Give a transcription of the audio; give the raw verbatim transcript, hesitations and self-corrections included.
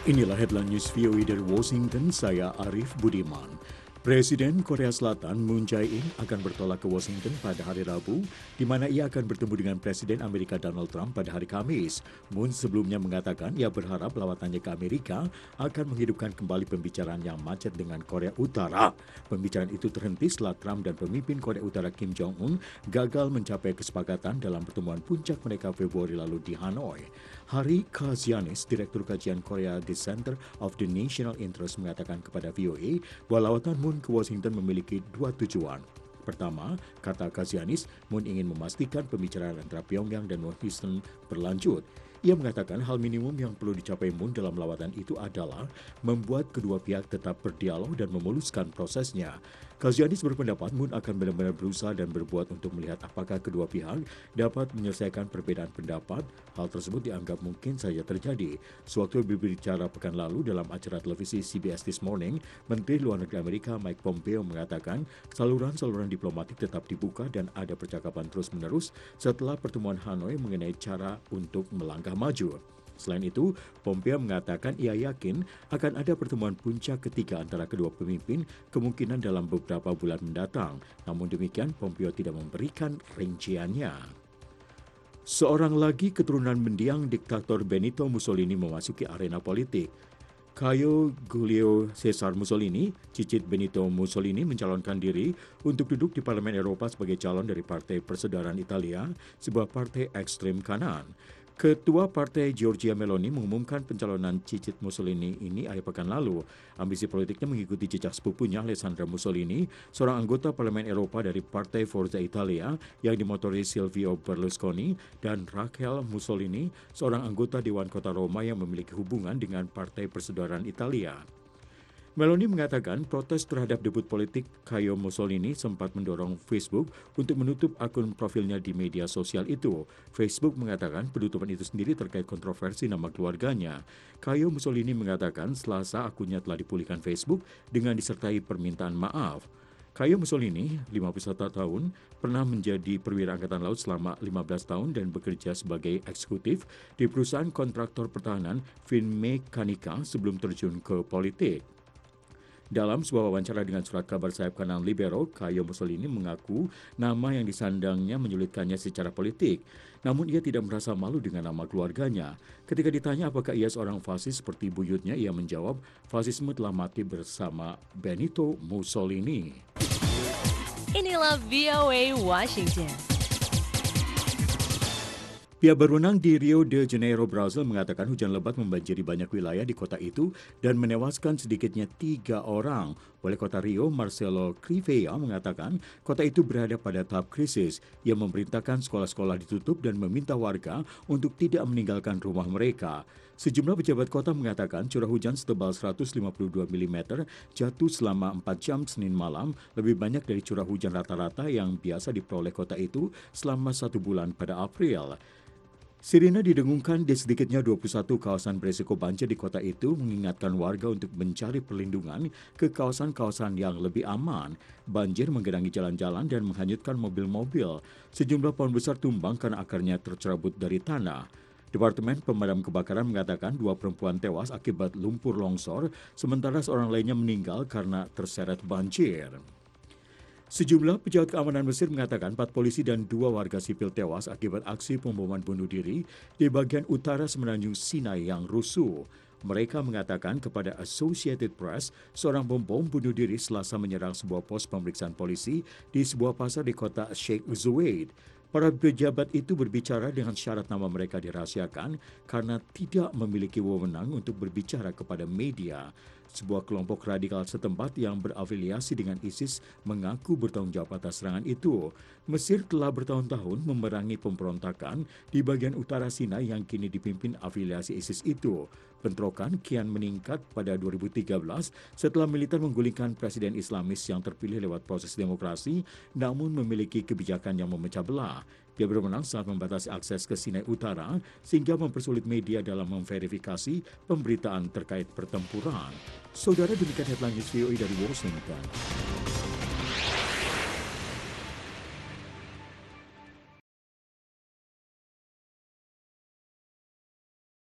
Inilah headline news V O A dari Washington, saya Arif Budiman. Presiden Korea Selatan Moon Jae-in akan bertolak ke Washington pada hari Rabu, di mana ia akan bertemu dengan Presiden Amerika Donald Trump pada hari Kamis. Moon sebelumnya mengatakan ia berharap lawatannya ke Amerika akan menghidupkan kembali pembicaraan yang macet dengan Korea Utara. Pembicaraan itu terhenti setelah Trump dan pemimpin Korea Utara Kim Jong-un gagal mencapai kesepakatan dalam pertemuan puncak mereka Februari lalu di Hanoi. Hari Kazianis, Direktur Kajian Korea di Center of the National Interest, mengatakan kepada V O A bahwa lawatan Moon ke Washington memiliki dua tujuan. Pertama, kata Kazianis, Moon ingin memastikan pembicaraan antara Pyongyang dan Washington berlanjut. Ia mengatakan hal minimum yang perlu dicapai Moon dalam lawatan itu adalah membuat kedua pihak tetap berdialog dan memuluskan prosesnya. Kazianis berpendapat Moon akan benar-benar berusaha dan berbuat untuk melihat apakah kedua pihak dapat menyelesaikan perbedaan pendapat. Hal tersebut dianggap mungkin saja terjadi. Sewaktu berbicara pekan lalu dalam acara televisi C B S This Morning, Menteri Luar Negeri Amerika Mike Pompeo mengatakan saluran-saluran diplomatik tetap dibuka dan ada percakapan terus-menerus setelah pertemuan Hanoi mengenai cara untuk melangkah maju. Selain itu, Pompeo mengatakan ia yakin akan ada pertemuan puncak ketiga antara kedua pemimpin kemungkinan dalam beberapa bulan mendatang. Namun demikian, Pompeo tidak memberikan rinciannya. Seorang lagi keturunan mendiang diktator Benito Mussolini memasuki arena politik. Caio Giulio Cesar Mussolini, cicit Benito Mussolini, mencalonkan diri untuk duduk di Parlemen Eropa sebagai calon dari Partai Persaudaraan Italia, sebuah partai ekstrem kanan. Ketua Partai Giorgia Meloni mengumumkan pencalonan cicit Mussolini ini akhir pekan lalu. Ambisi politiknya mengikuti jejak sepupunya Alessandra Mussolini, seorang anggota Parlemen Eropa dari Partai Forza Italia yang dimotori Silvio Berlusconi, dan Rachel Mussolini, seorang anggota Dewan Kota Roma yang memiliki hubungan dengan Partai Persaudaraan Italia. Meloni mengatakan protes terhadap debut politik Caio Mussolini sempat mendorong Facebook untuk menutup akun profilnya di media sosial itu. Facebook mengatakan penutupan itu sendiri terkait kontroversi nama keluarganya. Caio Mussolini mengatakan Selasa akunnya telah dipulihkan Facebook dengan disertai permintaan maaf. Caio Mussolini, lima puluh satu tahun, pernah menjadi perwira angkatan laut selama lima belas tahun dan bekerja sebagai eksekutif di perusahaan kontraktor pertahanan Finmeccanica sebelum terjun ke politik. Dalam sebuah wawancara dengan surat kabar sayap kanan Libero, Caio Mussolini mengaku nama yang disandangnya menyulitkannya secara politik. Namun ia tidak merasa malu dengan nama keluarganya. Ketika ditanya apakah ia seorang fasis seperti buyutnya, ia menjawab, fasisme telah mati bersama Benito Mussolini. Inilah V O A Washington. Pihak berwenang di Rio de Janeiro, Brazil mengatakan hujan lebat membanjiri banyak wilayah di kota itu dan menewaskan sedikitnya tiga orang. Wali kota Rio, Marcelo Crivella, mengatakan kota itu berada pada tahap krisis. Ia memerintahkan sekolah-sekolah ditutup dan meminta warga untuk tidak meninggalkan rumah mereka. Sejumlah pejabat kota mengatakan curah hujan setebal seratus lima puluh dua milimeter jatuh selama empat jam Senin malam, lebih banyak dari curah hujan rata-rata yang biasa diperoleh kota itu selama satu bulan pada April. Sirine didengungkan di sedikitnya dua puluh satu kawasan berisiko banjir di kota itu, mengingatkan warga untuk mencari perlindungan ke kawasan-kawasan yang lebih aman. Banjir menggenangi jalan-jalan dan menghanyutkan mobil-mobil. Sejumlah pohon besar tumbang karena akarnya tercerabut dari tanah. Departemen Pemadam Kebakaran mengatakan dua perempuan tewas akibat lumpur longsor, sementara seorang lainnya meninggal karena terseret banjir. Sejumlah pejabat keamanan Mesir mengatakan empat polisi dan dua warga sipil tewas akibat aksi pemboman bunuh diri di bagian utara semenanjung Sinai yang rusuh. Mereka mengatakan kepada Associated Press, seorang pembom bunuh diri Selasa menyerang sebuah pos pemeriksaan polisi di sebuah pasar di kota Sheikh Zuyed. Para pejabat itu berbicara dengan syarat nama mereka dirahasiakan karena tidak memiliki wewenang untuk berbicara kepada media. Sebuah kelompok radikal setempat yang berafiliasi dengan ISIS mengaku bertanggung jawab atas serangan itu. Mesir telah bertahun-tahun memerangi pemberontakan di bagian utara Sinai yang kini dipimpin afiliasi ISIS itu. Bentrokan kian meningkat pada dua ribu tiga belas setelah militer menggulingkan presiden Islamis yang terpilih lewat proses demokrasi, namun memiliki kebijakan yang memecah belah. Dia berwenang saat membatasi akses ke Sinai Utara sehingga mempersulit media dalam memverifikasi pemberitaan terkait pertempuran. Saudara, demikian headline news V O A dari Washington.